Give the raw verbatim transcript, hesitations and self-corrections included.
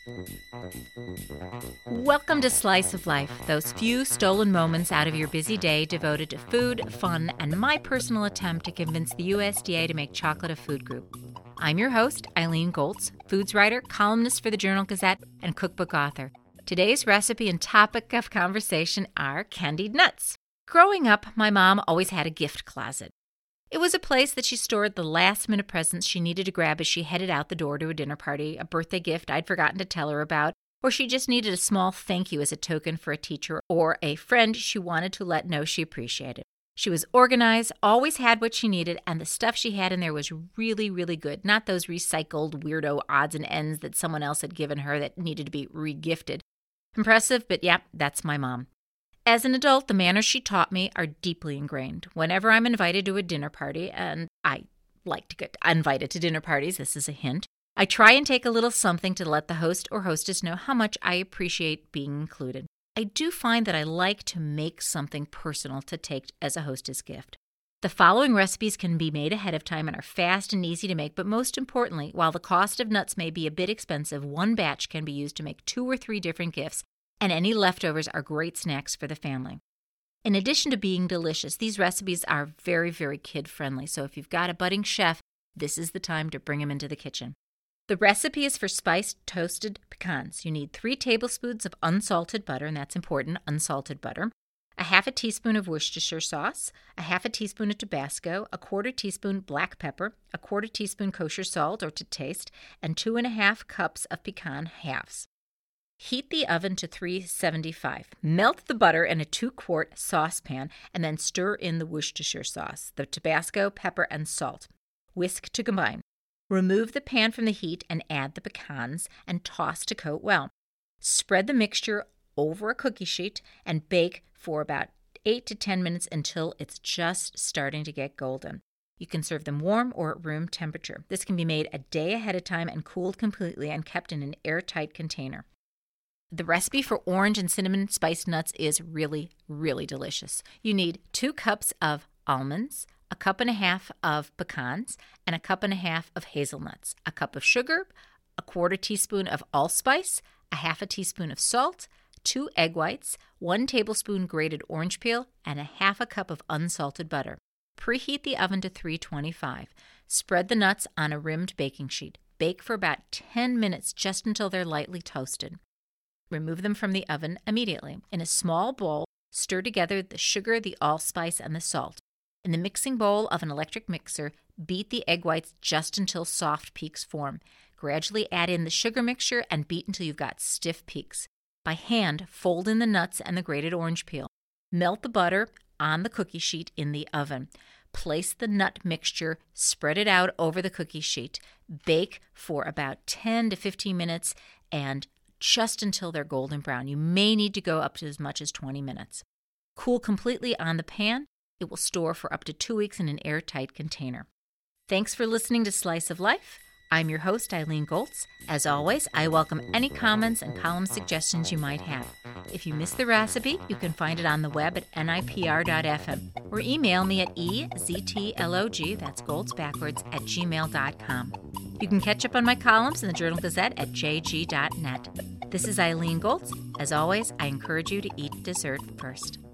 Welcome to Slice of Life, those few stolen moments out of your busy day devoted to food, fun, and my personal attempt to convince the U S D A to make chocolate a food group. I'm your host, Eileen Goltz, foods writer, columnist for the Journal-Gazette, and cookbook author. Today's recipe and topic of conversation are candied nuts. Growing up, my mom always had a gift closet. It was a place that she stored the last-minute presents she needed to grab as she headed out the door to a dinner party, a birthday gift I'd forgotten to tell her about, or she just needed a small thank you as a token for a teacher or a friend she wanted to let know she appreciated. She was organized, always had what she needed, and the stuff she had in there was really, really good, not those recycled weirdo odds and ends that someone else had given her that needed to be re-gifted. Impressive, but yeah, that's my mom. As an adult, the manners she taught me are deeply ingrained. Whenever I'm invited to a dinner party, and I like to get invited to dinner parties, this is a hint, I try and take a little something to let the host or hostess know how much I appreciate being included. I do find that I like to make something personal to take as a hostess gift. The following recipes can be made ahead of time and are fast and easy to make, but most importantly, while the cost of nuts may be a bit expensive, one batch can be used to make two or three different gifts, and any leftovers are great snacks for the family. In addition to being delicious, these recipes are very, very kid-friendly, so if you've got a budding chef, this is the time to bring them into the kitchen. The recipe is for spiced toasted pecans. You need three tablespoons of unsalted butter, and that's important, unsalted butter, a half a teaspoon of Worcestershire sauce, a half a teaspoon of Tabasco, a quarter teaspoon black pepper, a quarter teaspoon kosher salt or to taste, and two and a half cups of pecan halves. Heat the oven to three seventy-five. Melt the butter in a two-quart saucepan and then stir in the Worcestershire sauce, the Tabasco, pepper, and salt. Whisk to combine. Remove the pan from the heat and add the pecans and toss to coat well. Spread the mixture over a cookie sheet and bake for about eight to ten minutes until it's just starting to get golden. You can serve them warm or at room temperature. This can be made a day ahead of time and cooled completely and kept in an airtight container. The recipe for orange and cinnamon spiced nuts is really, really delicious. You need two cups of almonds, a cup and a half of pecans, and a cup and a half of hazelnuts, a cup of sugar, a quarter teaspoon of allspice, a half a teaspoon of salt, two egg whites, one tablespoon grated orange peel, and a half a cup of unsalted butter. Preheat the oven to three twenty-five. Spread the nuts on a rimmed baking sheet. Bake for about ten minutes just until they're lightly toasted. Remove them from the oven immediately. In a small bowl, stir together the sugar, the allspice, and the salt. In the mixing bowl of an electric mixer, beat the egg whites just until soft peaks form. Gradually add in the sugar mixture and beat until you've got stiff peaks. By hand, fold in the nuts and the grated orange peel. Melt the butter on the cookie sheet in the oven. Place the nut mixture, spread it out over the cookie sheet. Bake for about ten to fifteen minutes and just until they're golden brown. You may need to go up to as much as twenty minutes. Cool completely on the pan. It will store for up to two weeks in an airtight container. Thanks for listening to Slice of Life. I'm your host, Eileen Goltz. As always, I welcome any comments and column suggestions you might have. If you missed the recipe, you can find it on the web at N I P R dot F M or email me at E Z T L O G, that's Goltz backwards, at gmail dot com. You can catch up on my columns in the Journal-Gazette at J G dot net. This is Eileen Goltz. As always, I encourage you to eat dessert first.